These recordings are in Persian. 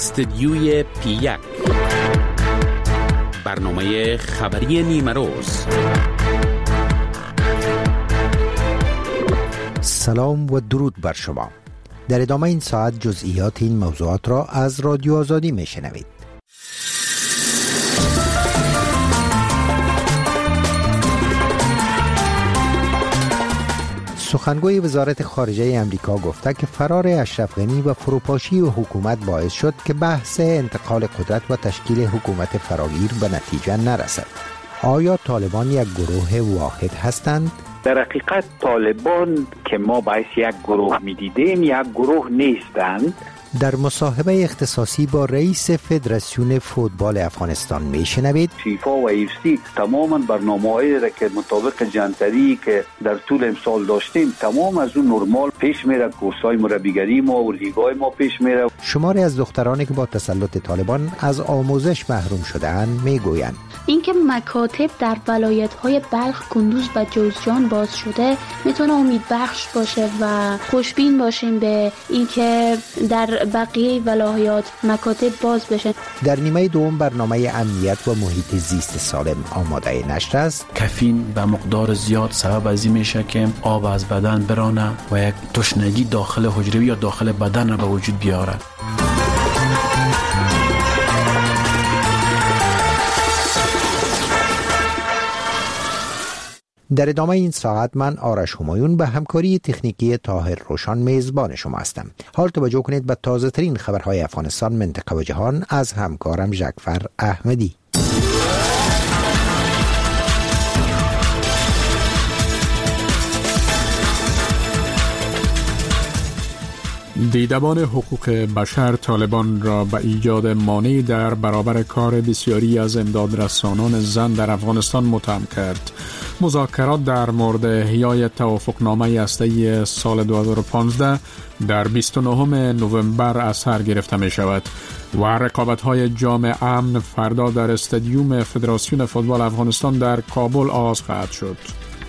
استدیوی پی1 برنامه خبری نیمه روز. سلام و درود بر شما. در ادامه این ساعت جزئیات این موضوعات را از رادیو آزادی میشنوید. سخنگوی وزارت خارجه امریکا گفته که فرار اشرف غنی و فروپاشی حکومت باعث شد که بحث انتقال قدرت و تشکیل حکومت فراگیر به نتیجه نرسد. آیا طالبان یک گروه واحد هستند؟ در حقیقت طالبان که ما باعث یک گروه می‌دیدیم یک گروه نیستند. در مصاحبه اختصاصی با رئیس فدراسیون فوتبال افغانستان میشنوید فیفا و ایفسی تماما برنامه‌هایی را که مطابق جنتری که در طول امسال داشتیم تمام از اون نرمال پیش میره. کورس‌های مربیگری ما و لیگ‌های ما پیش میره. شماری از دخترانی که با تسلط طالبان از آموزش محروم شده‌اند میگویند اینکه مکاتب در ولایت‌های بلخ، کندوز و جوزجان باز شده میتونه امیدبخش باشه و خوشبین باشیم به اینکه در بقیه ولایات مکاتب باز بشه. در نیمه دوم برنامه امنیت و محیط زیست سالم آماده نشر است. کافین به مقدار زیاد سبب از این میشه که آب از بدن برانه و یک تشنگی داخل حجره یا داخل بدن را به وجود بیاره. در ادامه این ساعت من آرش همایون به همکاری تکنیکی طاهر روشان میزبان شما هستم. حال توجه کنید به تازه ترین خبرهای افغانستان، منطقه و جهان از همکارم جعفر احمدی. دیدبان حقوق بشر طالبان را به ایجاد مانعی در برابر کار بسیاری از امدادرسانان زن در افغانستان متهم کرد. مذاکرات در مورد احیای توافقنامه هسته‌ای سال 2015 در 29 نوامبر از سر گرفته می شود و رقابت‌های جام امن فردا در استادیوم فدراسیون فوتبال افغانستان در کابل آغاز خواهد شد.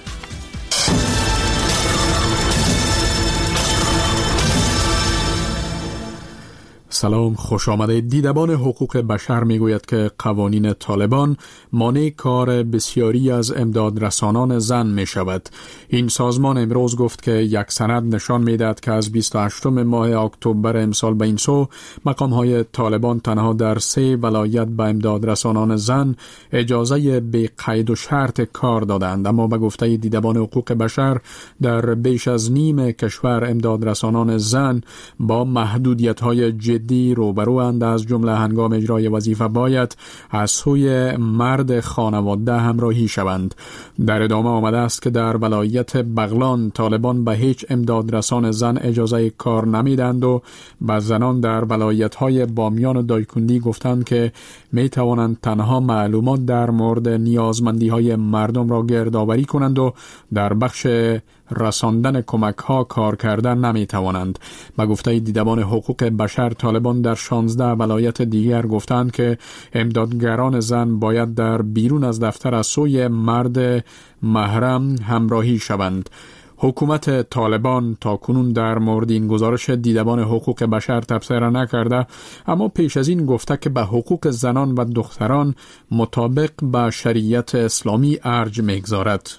سلام، خوش آمده. دیدبان حقوق بشر میگوید که قوانین طالبان مانع کار بسیاری از امدادرسانان زن می شود. این سازمان امروز گفت که یک سند نشان می دهد که از 28 ماه اکتبر امسال به این سو مقام‌های طالبان تنها در 3 ولایت به امدادرسانان زن اجازه به قید و شرط کار دادند، اما به گفته دیدبان حقوق بشر در بیش از نیم کشور امدادرسانان زن با محدودیت‌های جدی روبروند، از جمله هنگام اجرای وظیفه باید از سوی مرد خانواده همراهی شوند. در ادامه آمده است که در ولایت بغلان طالبان به هیچ امدادرسان زن اجازه کار نمیدند و به زنان در ولایت‌های بامیان و دایکندی گفتند که می توانند تنها معلومات در مورد نیازمندی‌های مردم را گردآوری کنند و در بخش رساندن کمک‌ها کار کردن نمی توانند. به گفته دیدبان حقوق بشر طالبان در 16 ولایت دیگر گفتند که امدادگران زن باید در بیرون از دفتر از سوی مرد محرم همراهی شوند. حکومت طالبان تا کنون در مورد این گزارش دیدبان حقوق بشر تبصره نکرده، اما پیش از این گفته که به حقوق زنان و دختران مطابق به شریعت اسلامی ارج می‌گذارد.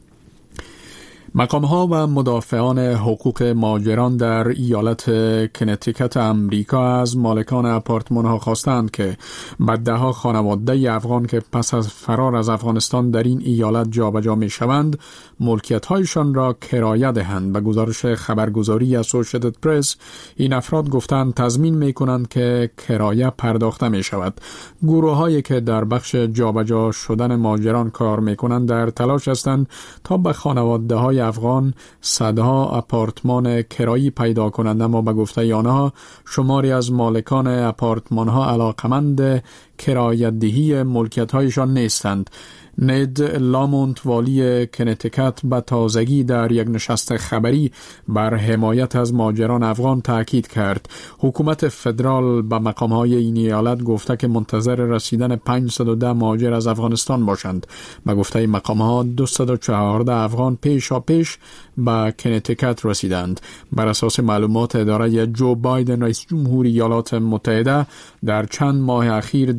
مقام‌ها و مدافعان حقوق مهاجران در ایالت کنتیکت امریکا از مالکان آپارتمان‌ها خواستند که بعدها خانواده افغان که پس از فرار از افغانستان در این ایالت جابجا می‌شوند ملکیت‌هایشان را کرایه دهند. به گزارش خبرگزاری اسوسییتد پرس این افراد گفتند تضمین می‌کنند که کرایه پرداخته می‌شود. گروه‌هایی که در بخش جابجا شدن مهاجران کار می‌کنند در تلاش هستند تا به خانواده‌های افغان صدها آپارتمان کرایی پیدا کنند، اما به گفته آنها شماری از مالکان آپارتمان‌ها علاقمند کرایه‌دهی ملکیت‌هایشان نیستند. نید لامونت والی کنتیکت به تازگی در یک نشست خبری بر حمایت از مهاجران افغان تاکید کرد. حکومت فدرال به مقام‌های این ایالت گفته که منتظر رسیدن 510 مهاجر از افغانستان باشند. به گفته مقام‌ها 214 افغان پیش به کنتیکت رسیدند. بر اساس معلومات اداره جو بایدن رئیس جمهور ایالات متحده در چند ماه اخیر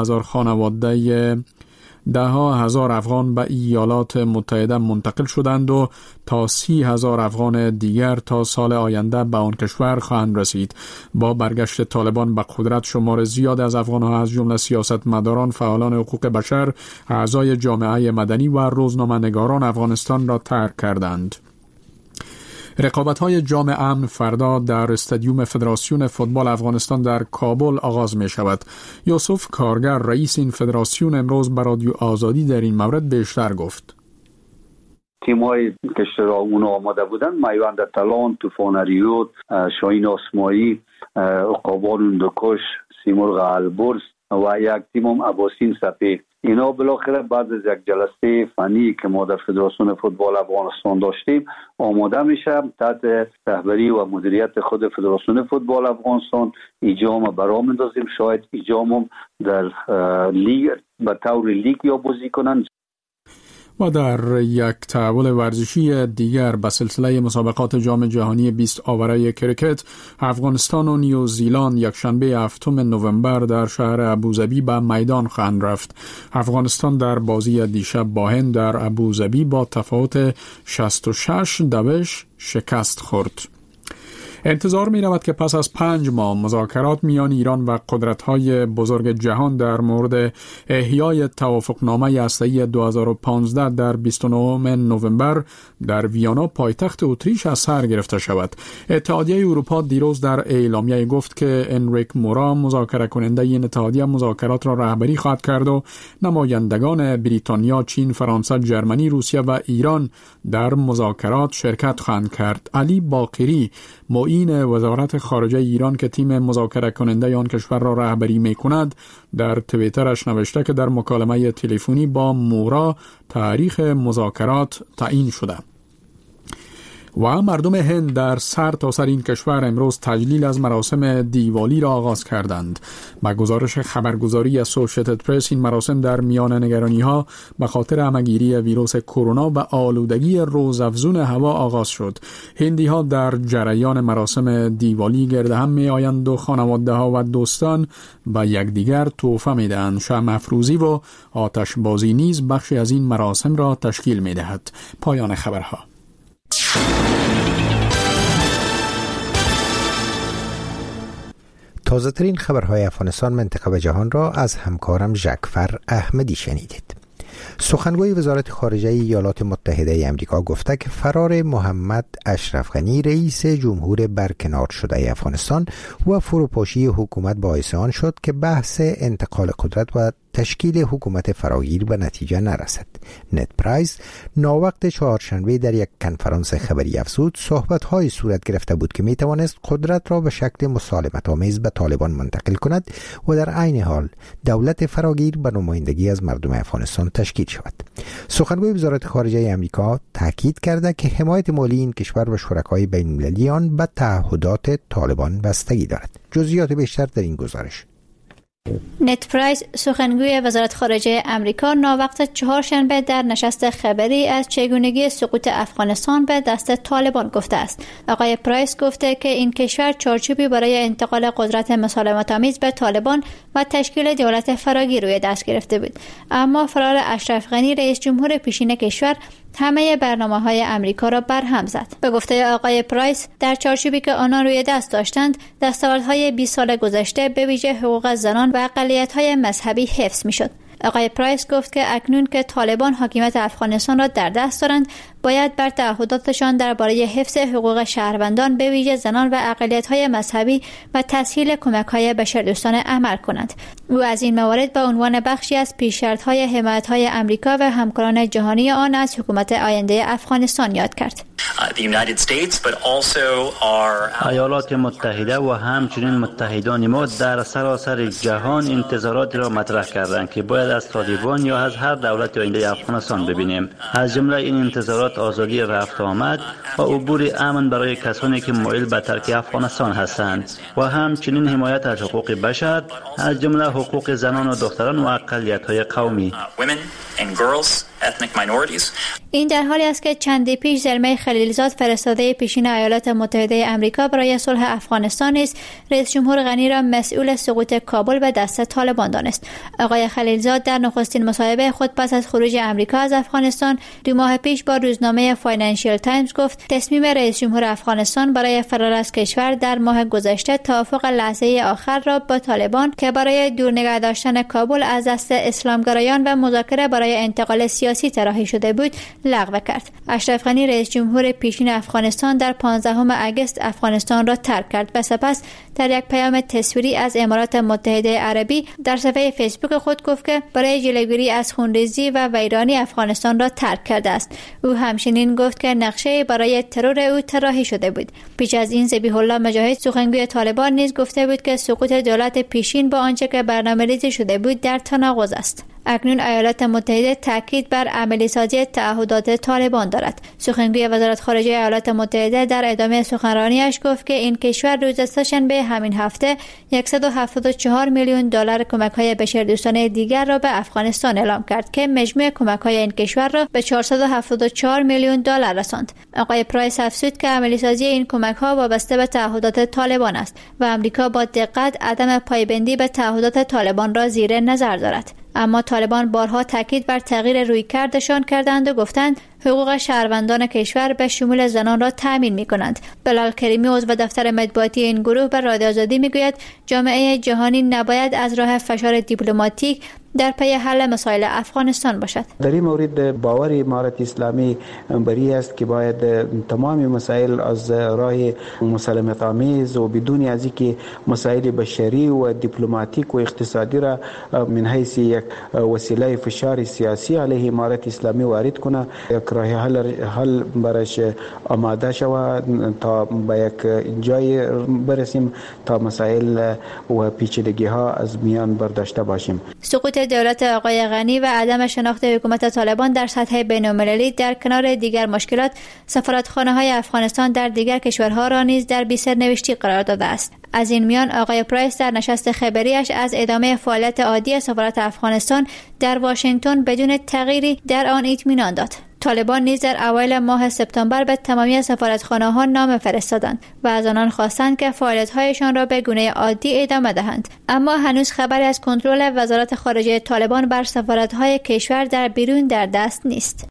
دهها هزار افغان به ایالات متحده منتقل شدند و تا 30,000 افغان دیگر تا سال آینده به آن کشور خواهند رسید. با برگشت طالبان به قدرت شمار زیاد از افغان‌ها از جمله سیاستمداران، فعالان حقوق بشر، اعضای جامعه مدنی و روزنامه‌نگاران افغانستان را ترک کردند. رقابت‌های جام امن فردا در استادیوم فدراسیون فوتبال افغانستان در کابل آغاز می شود. یوسف کارگر رئیس این فدراسیون امروز به رادیو آزادی در این مورد بیشتر گفت. تیم‌های که اونا آماده بودن میوند تلان، طوفان ریود، شاهین آسمایی، عقابان اندوکش، سیمرغ البرز و یک تیم هم اباسین سپید. اینا بالاخره بعد از یک جلسه فنی که ما در فدراسیون فوتبال افغانستان داشتیم آماده میشه. تحت رهبری و مدیریت خود فدراسیون فوتبال افغانستان ایجام برام میندازیم. شاید ایجام در لیگ به طور لیگ یا بازی کنن. و در یک تحول ورزشی دیگر به سلسله مسابقات جام جهانی 20 آوره کرکت، افغانستان و نیوزیلند یکشنبه 7 نوامبر در شهر ابوظبی به میدان خواهند رفت. افغانستان در بازی دیشب با هند در ابوظبی با تفاوت 66 شکست خورد. انتظار می رود که پس از 5 ماه مذاکرات میان ایران و قدرت‌های بزرگ جهان در مورد احیای توافقنامه هسته‌ای 2015 در 29 نوامبر در ویانا پایتخت اتریش از سر گرفته شود. اتحادیه اروپا دیروز در اعلامیه گفت که انریک مورا مذاکره کننده این اتحادیه مذاکرات را رهبری خواهد کرد و نمایندگان بریتانیا، چین، فرانسه، جرمنی، روسیه و ایران در مذاکرات شرکت خواهند کرد. علی باقری معین وزارت خارجه ایران که تیم مذاکره کننده آن کشور را رهبری می‌کند در توییترش نوشته که در مکالمه تلفنی با مورا تاریخ مذاکرات تعیین شده. و مردم هند در سرتاسر این کشور امروز تجلیل از مراسم دیوالی را آغاز کردند. با گزارش خبرگزاری اسوسییتد پرس این مراسم در میان نگرانی‌ها به خاطر همه‌گیری ویروس کرونا و آلودگی روزافزون هوا آغاز شد. هندی‌ها در جریان مراسم دیوالی گرد هم می‌آیند و خانواده‌ها و دوستان به یکدیگر تحفه می‌دهند. شمع افروزی و آتشبازی نیز بخشی از این مراسم را تشکیل می‌دهد. پایان خبرها. تازه ترین خبرهای افغانستان، منطقه و جهان را از همکارم جعفر احمدی شنیدید. سخنگوی وزارت خارجه ایالات متحده آمریکا گفته که فرار محمد اشرف غنی رئیس جمهور برکنار شده افغانستان و فروپاشی حکومت باعث آن شد که بحث انتقال قدرت و تشکیل حکومت فراگیر به نتیجه نرسد. نت پرایس ناوقت چهارشنبه در یک کنفرانس خبری افزود صحبت‌های صورت گرفته بود که می‌توانست قدرت را به شکل مسالمت‌آمیز به طالبان منتقل کند و در عین حال دولت فراگیر به نمایندگی از مردم افغانستان تشکیل شود. سخنگوی وزارت خارجه آمریکا تاکید کرده که حمایت مالی این کشور و شرکای بین‌المللی آن به تعهدات طالبان بستگی دارد. جزئیات بیشتر در این گزارش. نت پرایس سخنگوی وزارت خارجه آمریکا ناوقت چهارشنبه در نشست خبری از چگونگی سقوط افغانستان به دست طالبان گفته است. آقای پرایس گفته که این کشور چارچوبی برای انتقال قدرت مسالمت‌آمیز به طالبان و تشکیل دولت فراگیر روی دست گرفته بود، اما فرار اشرف غنی رئیس جمهور پیشین کشور همه برنامه‌های آمریکا را برهم زد. به گفته آقای پرایس، در چارچوبی که آنان روی دست داشتند، دستاوردهای 20 سال گذشته به ویژه حقوق زنان و اقلیت‌های مذهبی حفظ می‌شد. آقای پرایس گفت که اکنون که طالبان حاکمیت افغانستان را در دست دارند، باید بر تعهداتشان درباره حفظ حقوق شهروندان به ویژه زنان و اقلیت‌های مذهبی و تسهیل کمک‌های بشردوستانه عمل کنند. او از این موارد به عنوان بخشی از پیش‌شرط‌های حمایت‌های آمریکا و همکاران جهانی آن از حکومت آینده افغانستان یاد کرد. ایالات متحده و همچنین متحدان ما در سراسر جهان انتظارات را مطرح کردند که باید از طالبان یا از هر دولت آینده افغانستان ببینیم. از جمله این انتظارات آزادی رفت آمد و عبور امن برای کسانی که مایل به ترک افغانستان هستند و همچنین حمایت از حقوق بشر، از جمله حقوق زنان و دختران و اقلیت‌های قومی. این در حالی است که چندی پیش زلمه خلیلزاد فرستاده پیشین ایالات متحده آمریکا برای صلح افغانستان است رئیس جمهور غنی را مسئول سقوط کابل به دست طالبان دانست. آقای خلیلزاد در نخستین مصاحبه خود پس از خروج آمریکا از افغانستان 2 ماه پیش با روزنامه فاینانشیل تایمز گفت تصمیم رئیس جمهور افغانستان برای فرار از کشور در ماه گذشته توافق لحظه آخر را با طالبان که برای دور نگه داشتن کابل از دست اسلامگرایان و مذاکره برای انتقال سیاسی طراحی شده بود لغو کرد. اشرف غنی رئیس جمهور پیشین افغانستان در 15 اگست افغانستان را ترک کرد و سپس در یک پیام تصویری از امارات متحده عربی در صفحه فیسبوک خود گفت که برای جلوگیری از خونریزی و ویرانی افغانستان را ترک کرده است. او همچنین گفت که نقشه برای ترور او طراحی شده بود. پیش از این ذبیح الله مجاهد سخنگوی طالبان نیز گفته بود که سقوط دولت پیشین با آنچه که برنامه‌ریزی شده بود در تناقض است. اکنون ایالات متحده تاکید بر عملی سازی تعهدات طالبان دارد. سخنگوی وزارت خارجه ایالات متحده در ادامه سخنرانیش گفت که این کشور روز سه‌شنبه همین هفته 174 میلیون دلار کمک‌های بشردوستانه دیگر را به افغانستان اعلام کرد که مجموع کمک‌های این کشور را به 474 میلیون دلار رساند. آقای پرایس افزود که عملی سازی این کمک‌ها وابسته به تعهدات طالبان است و آمریکا با دقت عدم پایبندی به تعهدات طالبان را زیر نظر دارد. اما طالبان بارها تاکید بر تغییر رویکردشان کردند و گفتند حقوق شهروندان کشور به شمول زنان را تامین می‌کنند. بلال کریمی عضو دفتر مطبوعاتی این گروه به رادیو آزادی می‌گوید جامعه جهانی نباید از راه فشار دیپلماتیک در پی حل مسائل افغانستان باشد. در این مورد باور امارت اسلامی بری است که باید تمام مسائل از راه مسالمت آمیز و بدون از اینکه مسائل بشری و دیپلماتیک و اقتصادی را من حیث یک وسیله فشار سیاسی علیه امارت اسلامی وارد کنه، یک راه حل برش آماده شود تا به یک جای برسیم تا مسائل و پیچیدگی ها از میان برداشته باشیم. سقوط دولت آقای غنی و عدم شناخت حکومت طالبان در سطح بین‌المللی در کنار دیگر مشکلات سفارتخانه‌های افغانستان در دیگر کشورها را نیز در بی‌سرنوشتی قرار داده است. از این میان آقای پرایس در نشست خبریش از ادامه فعالیت عادی سفارت افغانستان در واشنگتن بدون تغییری در آن اطمینان داد. طالبان نیز در اوایل ماه سپتامبر به تمامی سفارتخانه‌ها نامه فرستادند و از آنان خواستند که فعالیت‌هایشان را به گونه عادی ادامه دهند. اما هنوز خبری از کنترل وزارت خارجه طالبان بر سفارت‌های کشور در بیرون در دست نیست.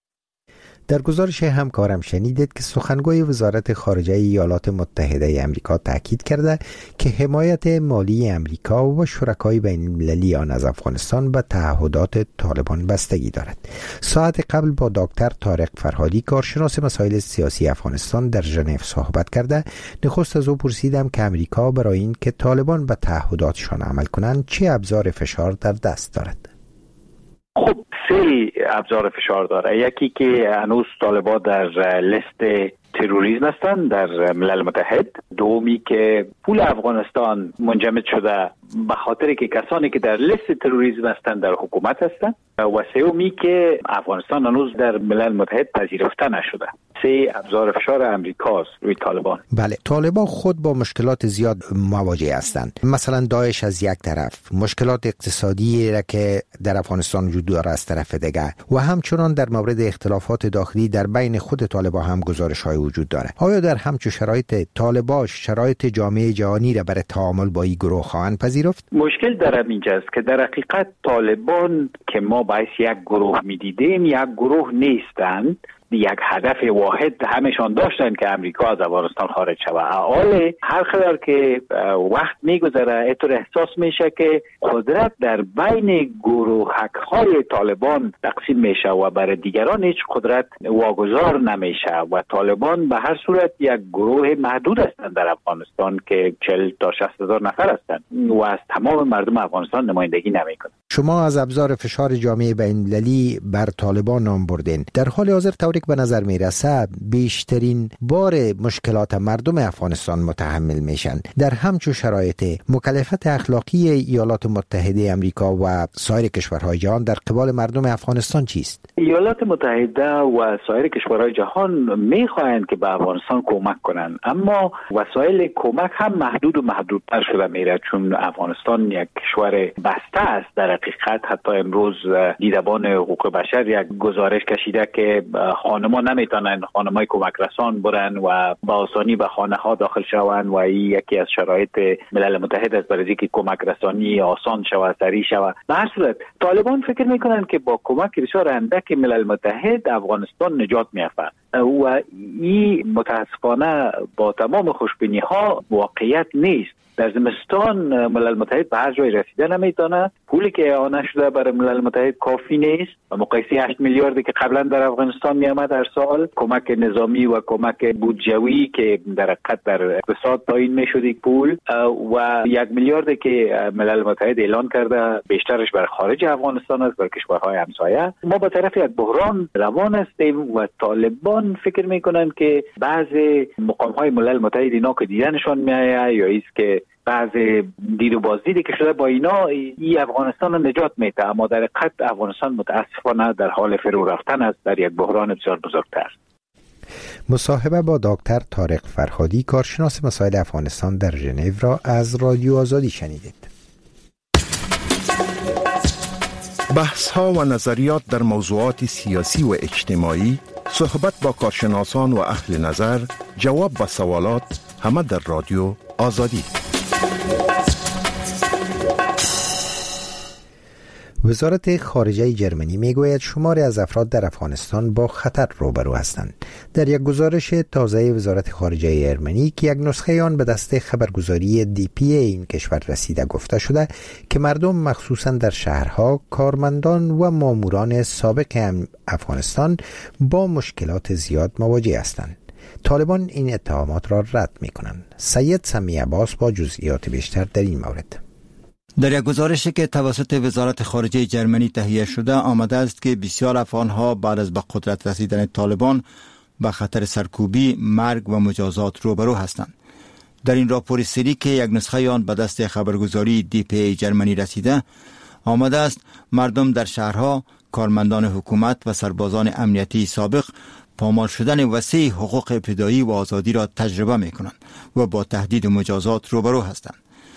در گزارش همکارم شنیدید که سخنگوی وزارت خارجه ایالات متحده آمریکا تاکید کرده که حمایت مالی آمریکا و شرکای بین‌المللی آن از افغانستان به تعهدات طالبان بستگی دارد. ساعت قبل با دکتر طارق فرهادی کارشناس مسائل سیاسی افغانستان در ژنو صحبت کرده نخست از او پرسیدم که آمریکا برای این که طالبان به تعهداتشان عمل کنند چه ابزار فشار در دست دارد؟ خب 3 ابزار فشار داره. یکی که هنوز طالبان در لیست تروریسم هستند در ملل متحد. دومی که پول افغانستان منجمد شده به خاطر که کسانی که در لیست تروریسم هستند در حکومت هستند و سومی که افغانستان هنوز در ملل متحد پذیرفته نشده. 3 ابزار فشار امریکاست روی طالبان. بله، طالبان خود با مشکلات زیاد مواجه هستند. مثلا داعش از یک طرف، مشکلات اقتصادی را که در افغانستان وجود دارد از طرف دیگر و همچنان در مورد اختلافات داخلی در بین خود طالبان هم گزارش‌های وجود دارد. آیا در همچون شرایط طالبان شرایط جامعه جهانی را برای تعامل با این گروه خواهند پذیرفت؟ مشکل در اینجاست که در حقیقت طالبان که ما باعث یک گروه می‌دیدیم یک گروه نیستند. یک هدف واحد همشان داشتن که امریکا از افغانستان خارج شود. حال هر قدر که وقت میگذره اینطور احساس میشه که قدرت در بین گروهک‌های طالبان تقسیم میشه و برای دیگران هیچ قدرت واگذار نمیشه و طالبان به هر صورت یک گروه محدود هستند در افغانستان که 40 تا 60 هزار نفر هستند و از تمام مردم افغانستان نمایندگی نمیکنند. شما از ابزار فشار جامعه بین‌المللی بر طالبان نام بردین. در حال حاضر طوری که به نظر میرسه بیشترین بار مشکلات مردم افغانستان متحمل میشن. در همچون شرایط مکلفیت اخلاقی ایالات متحده آمریکا و سایر کشورهای جهان در قبال مردم افغانستان چیست؟ ایالات متحده و سایر کشورهای جهان میخواهند که به افغانستان کمک کنند، اما وسایل کمک هم محدود و محدودتر شده میره، چون افغانستان یک کشور بسته است. در حقیقت حتی امروز دیدبان حقوق بشر یک گزارش کشیده که خانم‌ها نمیتونن، خانم‌های کمک رسان برن و با آسانی به خانه‌ها داخل شوند و این یکی از شرایط ملل متحد است برای اینکه کمک رسانی آسان شود، سریع شود. به هر صورت طالبان فکر میکنن که با کمک بسیار اندک ملل متحد افغانستان نجات می‌یافت و این متاسفانه با تمام خوشبینی‌ها واقعیت نیست. در زمستان ملل متحد به هر جای رسیده نمیتونه. پولی که اعانه شده برای ملل متحد کافی نیست و مقایسه 8 میلیاردی که قبلا در افغانستان میامد در سال، کمک نظامی و کمک بودجویی که در حقیقت در اقتصاد تعیین میشد یک پول و 1 میلیاردی که ملل متحد اعلان کرده بیشترش برای خارج افغانستان است، برای کشورهای همسایه. ما به طرف یک بحران روان هستیم و طالبان فکر میکنن که بعضی مقامهای ملل متحد اینا که دیدنشان میآید یا ایست که بعض دید و بازدیدی که شده با اینا این افغانستان رو نجات میده، اما در حقیقت افغانستان متاسفانه در حال فرو رفتن است در یک بحران بسیار بزرگتر. مصاحبه با دکتر طارق فرهادی، کارشناس مسائل افغانستان در ژنو را از رادیو آزادی شنیدید. بحث ها و نظریات در موضوعات سیاسی و اجتماعی، صحبت با کارشناسان و اهل نظر، جواب به سوالات، همه در رادیو آزادی. وزارت خارجه جرمنی میگوید شماری از افراد در افغانستان با خطر روبرو هستند. در یک گزارش تازه وزارت خارجه جرمنی که یک نسخه آن به دست خبرگزاری DPA این کشور رسیده گفته شده که مردم مخصوصا در شهرها، کارمندان و ماموران سابق افغانستان با مشکلات زیاد مواجه هستند. طالبان این اتهامات را رد می‌کنند. سید سمی عباس با جزئیات بیشتر در این مورد. در یک گزارشی که توسط وزارت خارجه جرمنی تهیه شده آمده است که بسیار افغان‌ها بعد از به قدرت رسیدن طالبان با خطر سرکوبی، مرگ و مجازات روبرو هستند. در این راپور سری که یک نسخه آن به دست خبرگزاری DPA جرمنی رسیده آمده است مردم در شهرها، کارمندان حکومت و سربازان امنیتی سابق پامال شدن وسیع حقوق ابتدایی و آزادی را تجربه می کنند و با تهدید و مجازات روبرو هستند.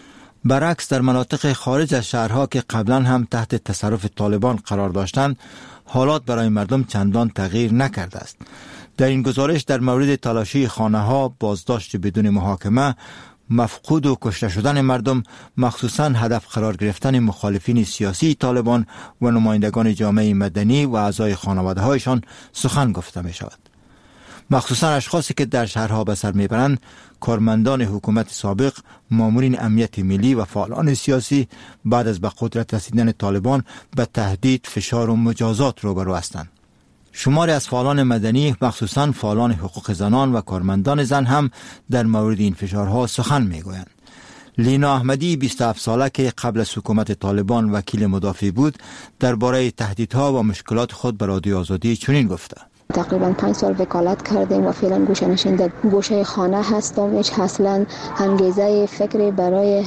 برعکس در مناطق خارج از شهرها که قبلا هم تحت تصرف طالبان قرار داشتند، حالات برای مردم چندان تغییر نکرده است. در این گزارش در مورد تلاشی خانه‌ها، بازداشت بدون محاکمه، مفقود و کشته شدن مردم، مخصوصاً هدف قرار گرفتن مخالفین سیاسی طالبان و نمایندگان جامعه مدنی و اعضای خانواده‌هایشان سخن گفته می شود. مخصوصاً اشخاصی که در شهرها به سر میبرند، کارمندان حکومت سابق، مامورین امنیت ملی و فعالان سیاسی بعد از به قدرت رسیدن طالبان به تهدید، فشار و مجازات روبرو هستند. شماری از فعالان مدنی، مخصوصاً فعالان حقوق زنان و کارمندان زن هم در مورد این فشارها سخن میگویند. لینا احمدی 27 ساله که قبل از حکومت طالبان وکیل مدافع بود، درباره تهدیدها و مشکلات خود به رادیو آزادی چنین گفته: تقریبا 5 سال وکالت کردیم و فعلا گوشه نشین در گوشه خانه هستم. هیچ اصلا انگیزه فکری برای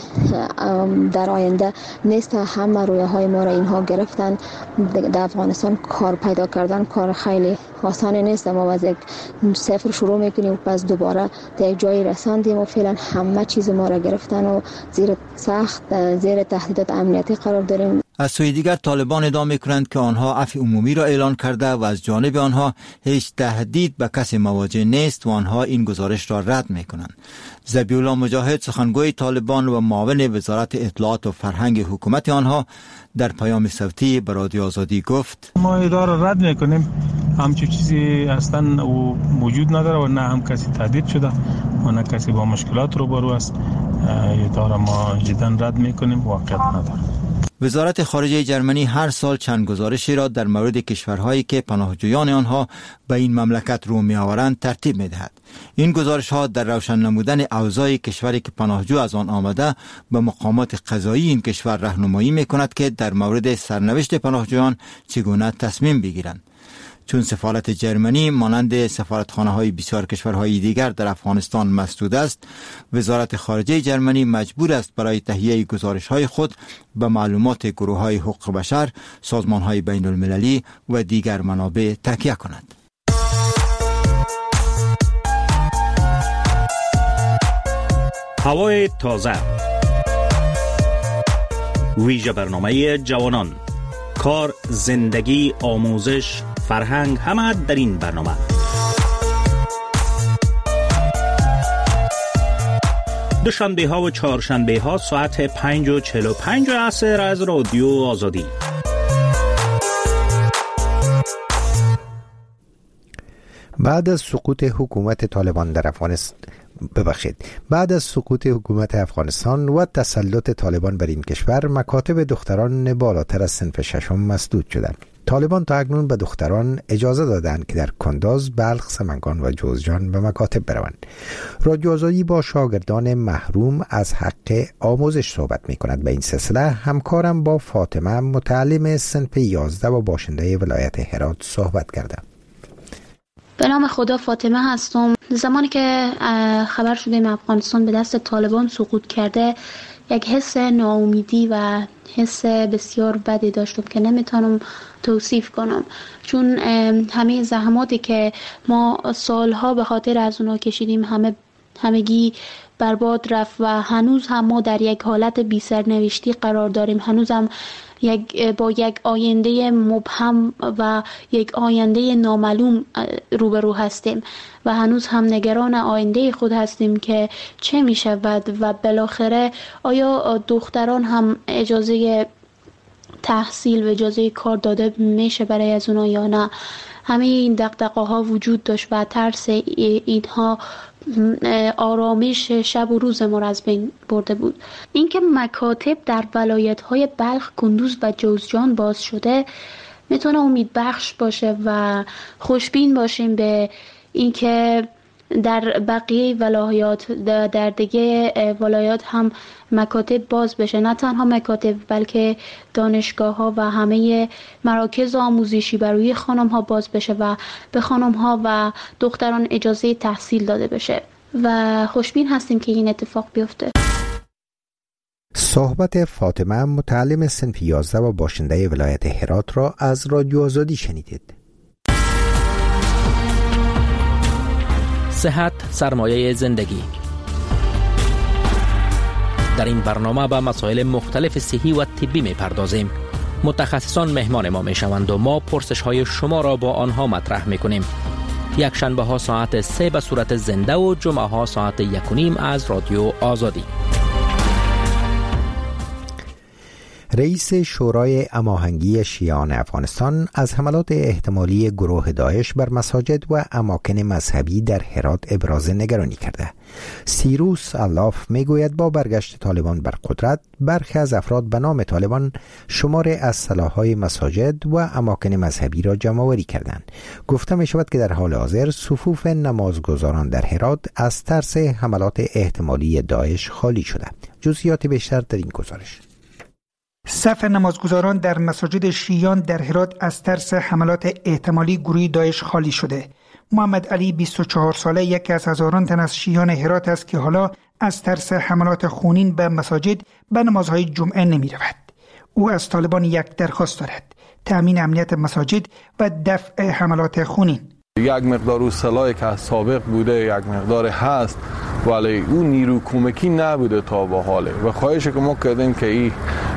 در آینده نیست. همه رویه های ما را اینها گرفتن. در افغانستان کار پیدا کردن کار خیلی آسان نیست. ما از یک صفر شروع میکنیم و پس دوباره در یک جایی رساندیم و فعلا همه چیز ما را گرفتن و زیر تهدیدات امنیتی قرار داریم. از سوی دیگر طالبان ادعا می‌کنند که آنها عفو عمومی را اعلان کرده و از جانب آنها هیچ تهدید به کسی مواجه نیست و آنها این گزارش را رد می‌کنند. ذبیح الله مجاهد سخنگوی طالبان و معاون وزارت اطلاعات و فرهنگ حکومت آنها در پیام صوتی به رادیو آزادی گفت: ما اداره رد می‌کنیم، همچین چیزی اصلا وجود نداره و نه هم کسی تهدید شده و نه کسی با مشکلات روبرو است. اداره ما جدا رد می‌کنیم، واقعیت نداره. وزارت خارجه جرمنی هر سال چند گزارشی را در مورد کشورهایی که پناهجویان آنها به این مملکت رو می‌آورند ترتیب می‌دهد. این گزارش‌ها در روشن نمودن اوضاع کشوری که پناهجو از آن آمده به مقامات قضایی این کشور راهنمایی می‌کند که در مورد سرنوشت پناهجویان چگونه تصمیم بگیرند. چون سفارت جرمنی مانند سفارتخانه‌های بسیار کشورهای دیگر در افغانستان مسدود است، وزارت خارجه جرمنی مجبور است برای تهیه گزارش‌های خود به معلومات گروه‌های حقوق بشر، سازمان‌های بین‌المللی و دیگر منابع تکیه کند. هوای تازه، ویژه برنامه جوانان، کار، زندگی، آموزش، فرهنگ، همه در این برنامه. دوشنبه ها و چهارشنبه ها ساعت 5:45 عصر از رادیو آزادی. بعد از سقوط حکومت طالبان در بعد از سقوط حکومت افغانستان و تسلط طالبان بر این کشور، مکاتب دختران بالاتر از صنف ششم مسدود شدند. طالبان تا اکنون به دختران اجازه دادند که در کنداز، بلخ، سمنگان و جوزجان به مکاتب بروند. رادیو آزادی با شاگردان محروم از حق آموزش صحبت می کند. به این سلسله همکارم با فاطمه، متعلم صنف 11 و باشنده ولایت هرات صحبت کردم. به نام خدا، فاطمه هستم. زمانی که خبر شدیم افغانستان به دست طالبان سقوط کرده، یک حس ناامیدی و حس بسیار بدی داشتم که نمیتونم توصیف کنم، چون همه زحماتی که ما سالها به خاطر از اونا کشیدیم همگی برباد رفت و هنوز هم ما در یک حالت بی سرنوشتی قرار داریم. هنوز هم با یک آینده مبهم و یک آینده نامعلوم روبرو هستیم و هنوز هم نگران آینده خود هستیم که چه می شود و بالاخره آیا دختران هم اجازه تحصیل و اجازه کار داده میشه برای از اونا یا نه. همه این دغدغه ها وجود داشت و ترس اینها آرامش شب و روز ما را از بین برده بود. اینکه مکاتب در ولایت‌های بلخ، کندوز و جوزجان باز شده میتونه امیدبخش باشه و خوشبین باشیم به اینکه در بقیه ولایات، در دیگه ولایات هم مکاتب باز بشه. نه تنها مکاتب بلکه دانشگاه ها و همه مراکز آموزشی برای خانم ها باز بشه و به خانم ها و دختران اجازه تحصیل داده بشه و خوشبین هستیم که این اتفاق بیفته. صحبت فاطمه، متعلم صنف 11 و باشنده ولایت هرات را از رادیو آزادی شنیدید. صحت سرمایه زندگی. در این برنامه به مسائل مختلف صحی و طبی می‌پردازیم. متخصصان مهمان ما می‌شوند و ما پرسش‌های شما را با آنها مطرح می‌کنیم. یک شنبه ها ساعت 3 به صورت زنده و جمعه ها ساعت 1:30 از رادیو آزادی. رئیس شورای هماهنگی شیعیان افغانستان از حملات احتمالی گروه داعش بر مساجد و اماکن مذهبی در هرات ابراز نگرانی کرده. سیروس الاف میگوید با برگشت طالبان بر قدرت، برخی از افراد به نام طالبان شمار از سلاح‌های مساجد و اماکن مذهبی را جمع‌آوری کردند. گفته می شود که در حال حاضر صفوف نمازگزاران در هرات از ترس حملات احتمالی داعش خالی شده. جزئیات بیشتر در این گزارش. صف نمازگزاران در مساجد شیعیان در هرات از ترس حملات احتمالی گروه داعش خالی شده. محمد علی 24 ساله یکی از هزاران تن از شیعیان هرات است که حالا از ترس حملات خونین به مساجد به نمازهای جمعه نمی رود. او از طالبان یک درخواست دارد: تأمین امنیت مساجد و دفع حملات خونین. یک مقدار او سلاحی که سابق بوده یک مقدار هست، ولی اون نیرو کمکی نبوده تا به حاله و خواهشی که ما کردیم که این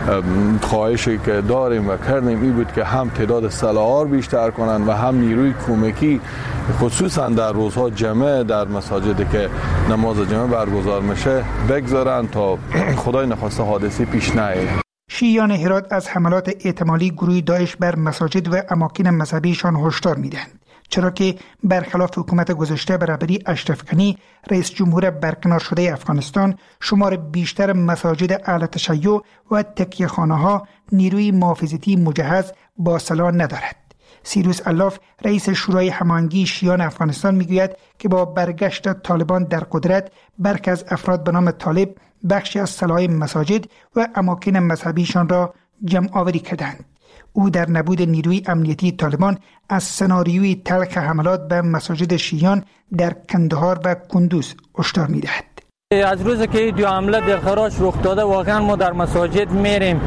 خواهشی که داریم و کردیم این بود که هم تعداد سلاح بیشتر کنن و هم نیروی کمکی خصوصا در روزها جمعه در مساجدی که نماز جمعه برگزار میشه بگذارن تا خدای نخواسته حادثه پیش نیاید. شیعیان هرات از حملات احتمالی گروه داعش بر مساجد و اماکن مذهبیشان هشدار میدهند، چرا که برخلاف حکومت گذشته به رهبری اشرف غنی رئیس جمهور برکنار شده افغانستان، شمار بیشتر مساجد اهل تشیع و تکیه خانه ها نیروی محافظتی مجهز با سلاح ندارد. سیروس الاف رئیس شورای هماهنگی شیعیان افغانستان میگوید که با برگشت طالبان در قدرت برخی از افراد به نام طالب بخشی از سلاح مساجد و اماکن مذهبیشان را جمع آوری کردند. او در نبود نیروی امنیتی طالبان از سناریوی تلخ حملات به مساجد شیعیان در کندهار و کندوز هشدار می‌دهد. از روزی که دو حمله دلخراش رخ داده واقعا ما در مساجد میریم.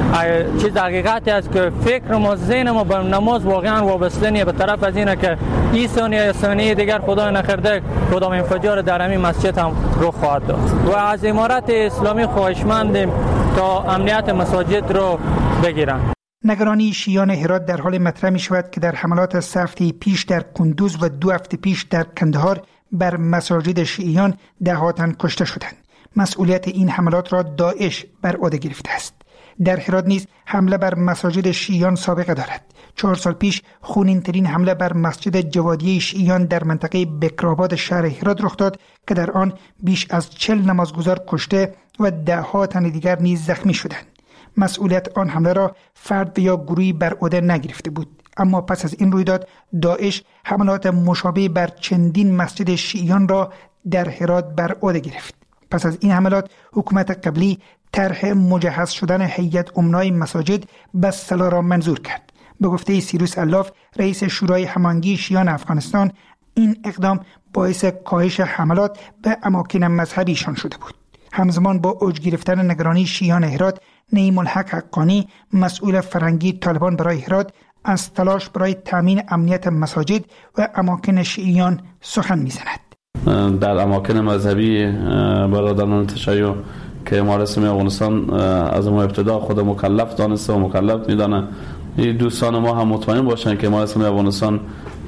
چیز حقیقتی است که فکر ما ذهن ما به نماز واقعا وابسته نیست، به طرف از اینه که این ثانیه دیگر خدای نکرده کدام انفجار در همین مسجد هم رخ خواهد داد و از امارت اسلامی خواهشمندیم تا امنیت مساجد رو بگیرن. نگرانی شیعیان هرات در حال مطرح می شود که در حملات 3 هفته پیش در کندوز و 2 هفته پیش در کندهار بر مساجد شیعیان ده‌ها تن کشته شدند. مسئولیت این حملات را داعش بر عهده گرفته است. در هرات نیز حمله بر مساجد شیعیان سابقه دارد. 4 سال پیش خونین ترین حمله بر مسجد جوادیه شیعیان در منطقه بکرآباد شهر هرات رخ داد که در آن بیش از 40 نمازگزار کشته و ده‌ها تن دیگر نیز زخمی شدند. مسئولیت آن حمله را فرد یا گروهی بر عهده نگرفته بود، اما پس از این رویداد داعش حملات مشابه بر چندین مسجد شیعیان را در هرات بر عهده گرفت. پس از این حملات حکومت قبلی طرح مجهز شدن هیئت امنای مساجد به صلاح را منظور کرد. به گفته سیروس الاف رئیس شورای هماهنگی شیعیان افغانستان، این اقدام باعث کاهش حملات به اماکن مذهبیشان شده بود. همزمان با اوج گرفتن نگرانی شیعیان هرات، نعیم الحق حقانی مسئول فرهنگی طالبان برای هرات از تلاش برای تامین امنیت مساجد و اماکن شیعیان سخن می‌زند. در اماکن مذهبی برادران تشیع که امارت اسلامی افغانستان از ما ابتدا خود مکلف دانسته و مکلف میدانه، این دوستان ما هم مطمئن باشن که امارت اسلامی افغانستان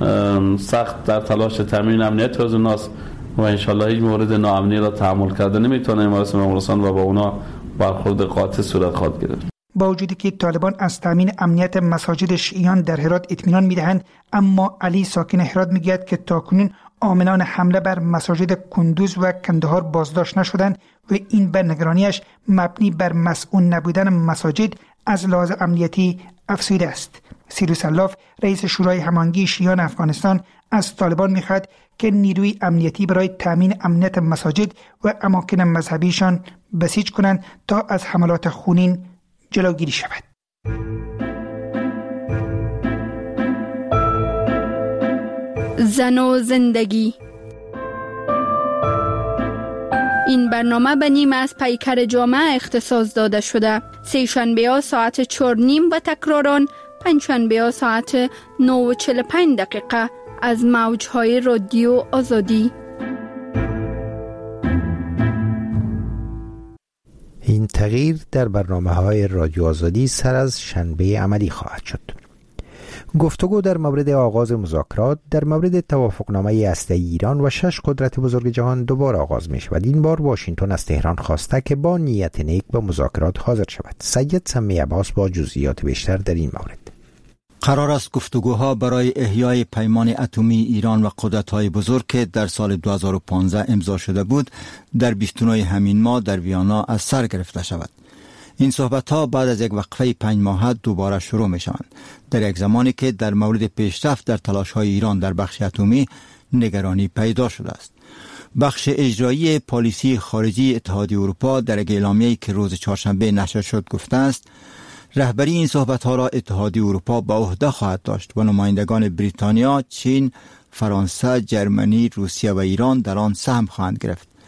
سخت در تلاش تامین امنیت از اوناست و انشالله هیچ مورد ناامنی را تحمل کرده نمیتونه امارت اسلامی افغانستان و با اونا برخورد قاطع صورت خواهد گرفت. با وجودی که طالبان از تامین امنیت مساجد شیعیان در هرات اطمینان میدهند، اما علی ساکن هرات میگوید که تاکنون عاملان حمله بر مساجد کندوز و کندهار بازداشت نشدند و این به نگرانیش مبنی بر مسئول نبودن مساجد از لحاظ امنیتی افزوده است. سیروس الاف رئیس شورای هماهنگی شیعیان افغانستان از طالبان میخواد که نیروی امنیتی برای تامین امنیت مساجد و اماکن مذهبیشان بسیج کنند تا از حملات خونین جلوگیری شود. زن و زندگی. این برنامه به نیم از پیکر جامعه اختصاص داده شده. سه‌شنبه‌ها ساعت 4:30 و تکراران پنجشنبه‌ها ساعت 9:45 از موج‌های رادیو آزادی. این تغییر در برنامه‌های رادیو آزادی سر از شنبه عملی خواهد شد. گفتگو در مورد آغاز مذاکرات در مورد توافقنامه هسته‌ای ایران و 6 قدرت بزرگ جهان دوباره آغاز می شود. این بار واشنگتن از تهران خواسته که با نیت نیک به مذاکرات حاضر شود. سید سمی عباس با جزئیات بیشتر در این مورد. قرار است گفتگوها برای احیای پیمان اتمی ایران و قدرت‌های بزرگ که در سال 2015 امضا شده بود در 29 همین ماه در ویانا از سر گرفته شود. این صحبت‌ها بعد از یک وقفه 5 ماهه دوباره شروع می‌شوند، در یک زمانی که در مورد پیشرفت در تلاش‌های ایران در بخش اتمی نگرانی پیدا شده است. بخش اجرایی پالیسی خارجی اتحادیه اروپا در یک اعلامیه‌ای که روز چهارشنبه نشر شد گفته است رهبری این صحبت‌ها را اتحادیه اروپا به عهده خواهد داشت و نمایندگان بریتانیا، چین، فرانسه، جرمنی، روسیه و ایران در آن سهم خواهند گرفت.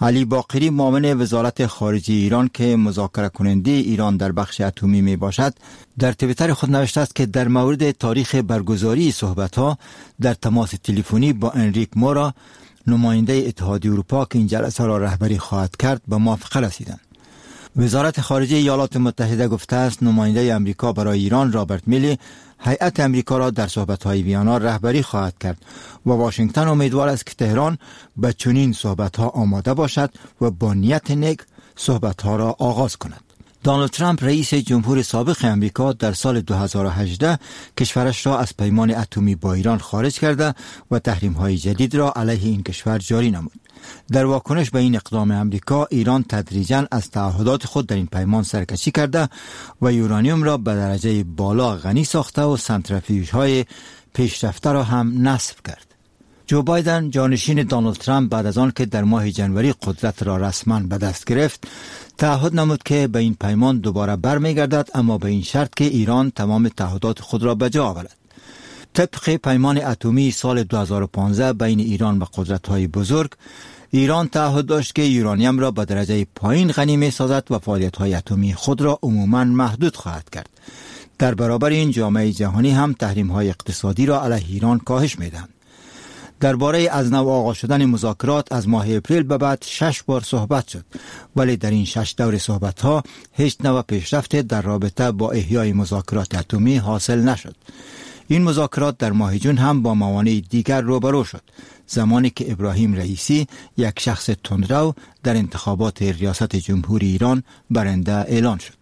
علی باقری معاون وزارت خارجه ایران که مذاکره کننده ایران در بخش اتمی می باشد در توییتر خود نوشته است که در مورد تاریخ برگزاری صحبت‌ها در تماس تلفنی با انریک مورا نماینده اتحادیه اروپا که این جلسه را رهبری خواهد کرد به موافقه رسیدند. وزارت خارجه ایالات متحده گفته است نماینده امریکا برای ایران رابرت میلی هیئت امریکا را در صحبت‌های ویانا رهبری خواهد کرد و واشنگتن امیدوار است که تهران به چنین صحبت‌ها آماده باشد و با نیت نیک صحبت‌ها را آغاز کند. دونالد ترامپ رئیس جمهور سابق امریکا در سال 2018 کشورش را از پیمان اتمی با ایران خارج کرده و تحریم‌های جدید را علیه این کشور جاری نمود. در واکنش به این اقدام امریکا، ایران تدریجاً از تعهدات خود در این پیمان سرکشی کرده و یورانیوم را به درجه بالا غنی ساخته و سنتریفیوژهای پیشرفته را هم نصب کرد. جو بایدن جانشین دونالد ترامپ بعد از آن که در ماه جنوری قدرت را رسما به دست گرفت، تعهد نمود که به این پیمان دوباره برمیگردد، اما به این شرط که ایران تمام تعهدات خود را به جا آورد. طبق پیمان اتمی سال 2015 بین ایران و قدرت‌های بزرگ، ایران تعهد داشت که یورانیم را به درجه پایین غنی می‌سازد و فعالیت‌های اتمی خود را عموماً محدود خواهد کرد. در برابر این جامعه جهانی هم تحریم‌های اقتصادی را علیه ایران کاهش می‌دهند. درباره از نو آغاز شدن مذاکرات از ماه اپریل به بعد 6 بار صحبت شد، ولی در این 6 دور صحبت‌ها هیچ نوع پیشرفت در رابطه با احیای مذاکرات اتمی حاصل نشد. این مذاکرات در ماه جون هم با موانع دیگر روبرو شد، زمانی که ابراهیم رئیسی، یک شخص تندرو، در انتخابات ریاست جمهوری ایران برنده اعلان شد.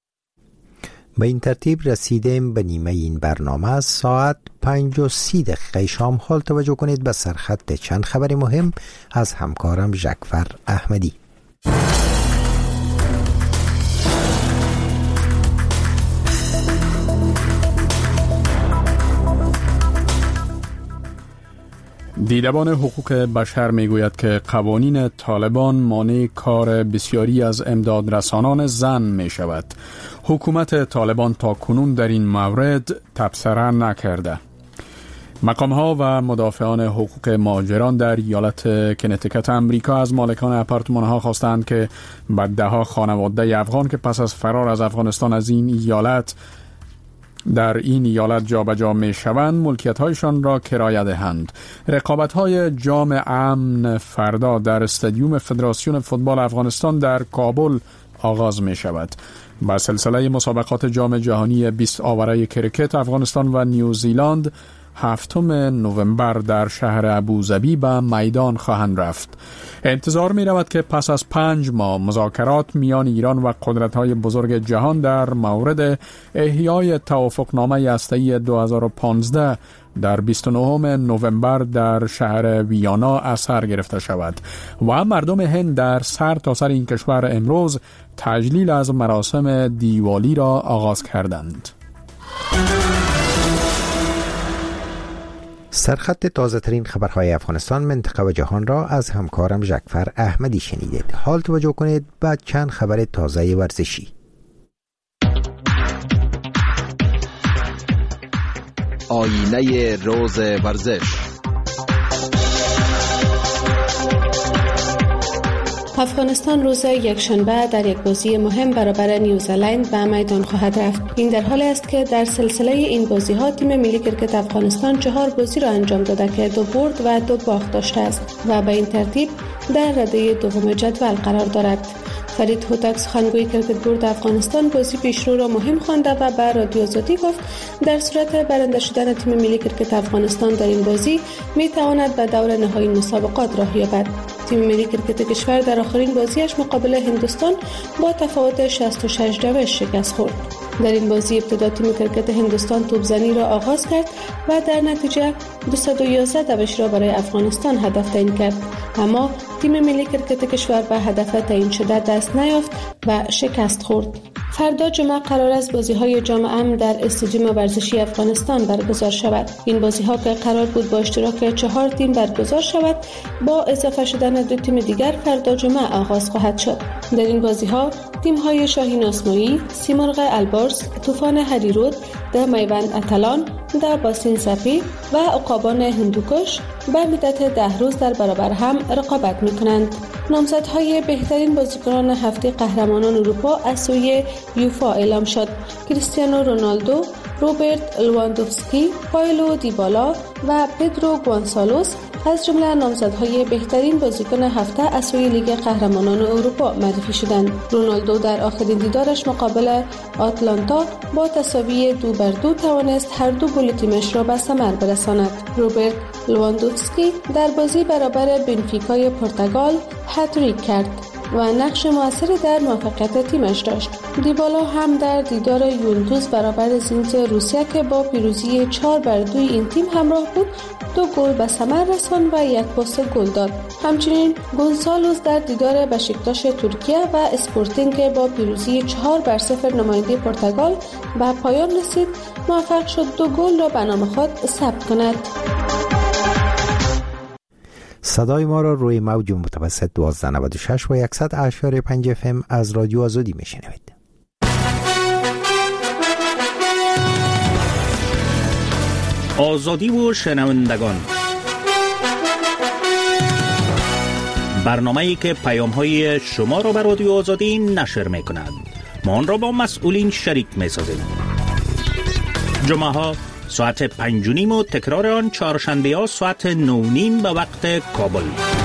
به این ترتیب رسیدیم به نیمه این برنامه. ساعت 5:30 شام. حال توجه کنید به سرخط چند خبر مهم از همکارم ژکفر احمدی. دیدبان حقوق بشر میگوید که قوانین طالبان مانع کار بسیاری از امدادرسانان زن می شود. حکومت طالبان تا کنون در این مورد تبصره نکرده. مقام‌ها و مدافعان حقوق مهاجران در ایالت کنتیکت امریکا از مالکان آپارتمان‌ها خواستند که به ده‌ها خانواده افغان که پس از فرار از افغانستان از این ایالت در این ایالت جابجا می‌شوند ملکیت‌هایشان را کرایه دهند. رقابت‌های جام امن فردا در استادیوم فدراسیون فوتبال افغانستان در کابل آغاز می‌شود. با سلسله مسابقات جام جهانی 20 آوره کرکت افغانستان و نیوزیلند 7 نوامبر در شهر ابوظبی به میدان خواهند رفت. انتظار می رود که پس از 5 ماه مذاکرات میان ایران و قدرت‌های بزرگ جهان در مورد احیای توافقنامه هسته‌ای 2015 در 29 نوامبر در شهر ویانا اثر گرفته شود و مردم هند در سر تا سر این کشور امروز تجلیل از مراسم دیوالی را آغاز کردند. سرخط تازه ترین خبرهای افغانستان، منطقه و جهان را از همکارم ژکفر احمدی شنیدید. حال توجه کنید به چند خبر تازه ورزشی. آینه روز ورزش. افغانستان روز یکشنبه در یک بازی مهم برابر نیوزلند به میدان خواهد رفت. این در حالی است که در سلسله این بازی‌ها تیم ملی کرکت افغانستان 4 بازی را انجام داده که 2 برد و 2 باخت داشته است و به این ترتیب در رده دوم جدول قرار دارد. فرید هوتک، سخنگوی کرکت بورد افغانستان، بازی پیشرو را مهم خوانده و به رادیو آزادی گفت در صورت برنده شدن تیم ملی کرکت افغانستان در این بازی می تواند به دور نهایی مسابقات راه یابد. تیم ملی کرکت کشور در آخرین بازیش مقابل هندوستان با تفاوت 66 جوش شکست خورد. در این بازی ابتدا تیم کرکت هندوستان توپزنی را آغاز کرد و در نتیجه 211 جوش را برای افغانستان هدف تعیین کرد، اما تیم ملی کرکت کشور به هدف تعیین شده دست نیافت و شکست خورد. فردا جمعه قرار است بازی‌های جام امن در استادیوم ورزشی افغانستان برگزار شود. این بازی‌ها که قرار بود با اشتراک 4 تیم برگزار شود، با اضافه شدن 2 تیم دیگر فردا جمعه آغاز خواهد شد. در این بازی‌ها تیم‌های شاهین آسمایی، سیمرغ البرز، طوفان هریرود، ده میوند اتلان، ده باسین سپی و عقابان هندوکش به مدت 10 روز در برابر هم رقابت می‌کنند. نامزدهای بهترین بازیکنان هفته قهرمانان اروپا از سوی یوفا اعلام شد. کریستیانو رونالدو، روبرت لواندوفسکی، پائولو دیبالا و پدرو گوانسالوس از جمله نامزدهای بهترین بازیکن هفته از سوی لیگ قهرمانان اروپا معرفی شدند. رونالدو در آخرین دیدارش مقابل آتلانتا با تساوی 2-2 توانست هر دو گل تیمش را به ثمر برساند. روبرت لواندوفسکی در بازی برابر بنفیکای پرتغال هتریک کرد و نقش موثری در موفقیت تیمش داشت. دیبالا هم در دیدار یوونتوس برابر زینت روسیه که با پیروزی 4-2 این تیم همراه بود 2 گل به ثمر رساند و 1 پاس گل داد. همچنین گونسالوس در دیدار بشکتاش ترکیه و اسپورتینگ با پیروزی 4-0 نماینده پرتغال به پایان رسید، موفق شد 2 گل را به نام خود ثبت کند. صدای ما را روی موج متوسط 1296 و 100.5 FM از رادیو آزادی میشنوید. آزادی و شنوندگان، برنامه‌ای که پیام‌های شما را به رادیو آزادی نشر می‌کند. ما آن را با مسئولین شریک می‌سازیم. جمعه‌ها ساعت 5:30 و تکرار آن چهارشنبه‌ها ساعت 9:30 به وقت کابل.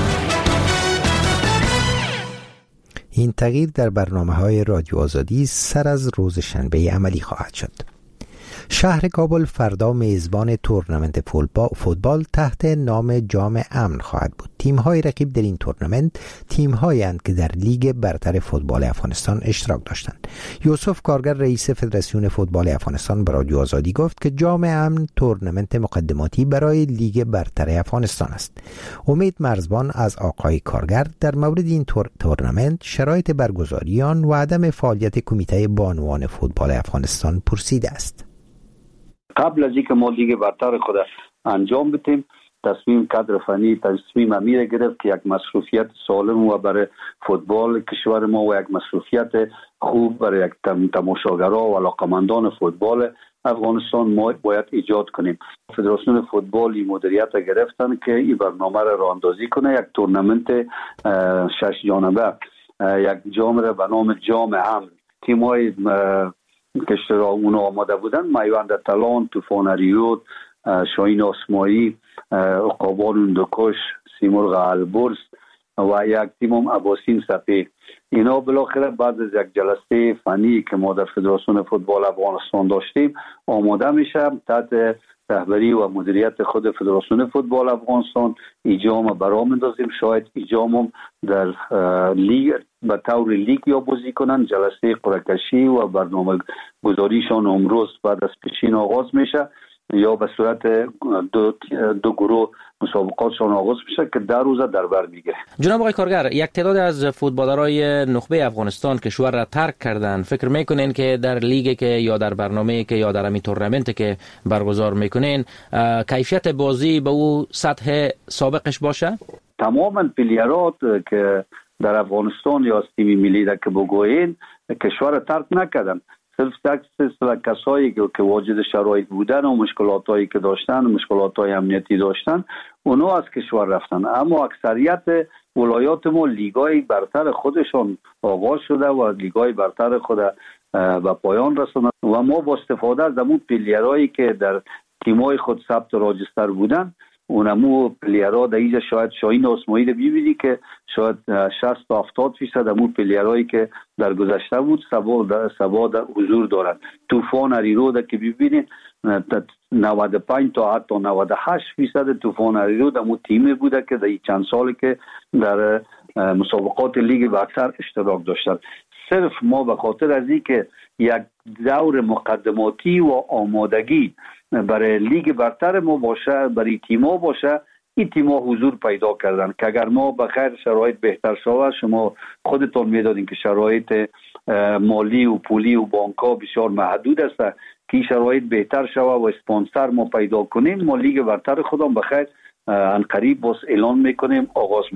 این تغییر در برنامه‌های رادیو آزادی سر از روز شنبه عملی خواهد شد. شهر کابل فردا میزبان تورنمنت فوتبال تحت نام جام امن خواهد بود. تیم‌های رقیب در این تورنمنت تیم‌هایی اند که در لیگ برتر فوتبال افغانستان اشتراک داشتند. یوسف کارگر رئیس فدراسیون فوتبال افغانستان به رادیو آزادی گفت که جام امن تورنمنت مقدماتی برای لیگ برتر افغانستان است. امید مرزبان از آقای کارگر در مورد این تورنمنت، شرایط برگزاری آن و عدم فعالیت کمیته بانوان فوتبال افغانستان پرسیده است. قبل از اینکه ما لیگ برتر خود انجام بدیم، تصمیم کادر فنی تصمیم امیر گرفت که یک مصروفیت سالم و برای فوتبال کشور ما و یک مصروفیت خوب برای یک تماشاگرها و علاقمندان فوتبال افغانستان ما باید ایجاد کنیم. فدراسیون فوتبالی مدیریت گرفتن که این برنامه را راه اندازی کنه، یک تورنمنت 6 جانبه، یک جام را به نام جام امن. تیم‌های که اونا آماده بودن میوند تلان، طوفان ریود، شاهین آسمایی، عقابان اندکش، سیمرغ البرز و یک تیم هم اباسین سپید. اینا بالاخره بعد از یک جلسه فنی که ما در فدراسیون فوتبال افغانستان داشتیم آماده میشه تحت رهبری و مدیریت خود فدراسیون فوتبال افغانستان ایجام برام اندازیم. شاید ایجام در لیگ به طور لیگ یا بازی کنن. جلسه قرعه‌کشی و برنامه گذاریشان امروز بعد از پیشین آغاز میشه یا به صورت دو گروه مسابقاتشان آغاز میشه که در روزه در بر میگیره. جناب آقای کارگر، یک تعداد از فوتبالرای نخبه افغانستان کشور را ترک کردن، فکر میکنین که در لیگ که یا در برنامه که یا در همین تورنمنت که برگزار میکنین کیفیت بازی به او سطح سابقش باشه؟ تماما پلیرات که در افغانستان یا از تیم ملی که بگوین کشور ترک نکردن، صرف کسایی که واجد شرایط بودن و مشکلاتایی که داشتن، مشکلاتای امنیتی داشتن، اونا از کشور رفتن. اما اکثریت ولایات ما لیگای برتر خودشون آغاز شده و لیگای برتر خود به پایان رسوندن و ما با استفاده از همون پلیرایی که در تیمای خود ثبت راجستر بودن، اونمو پلیرها در اینجا شاید شاهین آسمایی رو ببینی که شاید 60-70% همون پلیرهایی که در گذشته بود سبا در حضور دارند. طوفان اریرو که ببینید 95 تا حتی 98% طوفان اریرو همون تیمی بوده که در این چند سالی که در مسابقات لیگ برتر اشتراک داشتند. صرف ما به خاطر از این که یک دور مقدماتی و آمادگی برای لیگ برتر ما باشه، برای تیم‌ها باشه، این تیم‌ها حضور پیدا کردن که اگر ما به خیر شرایط بهتر شود، شما خودتون میدادین که شرایط مالی و پولی و بانک‌ها بسیار محدود است، که شرایط بهتر شود و اسپانسر ما پیدا کنیم، ما لیگ برتر خودم به خیر ان قریب باز اعلان میکنیم، آغاز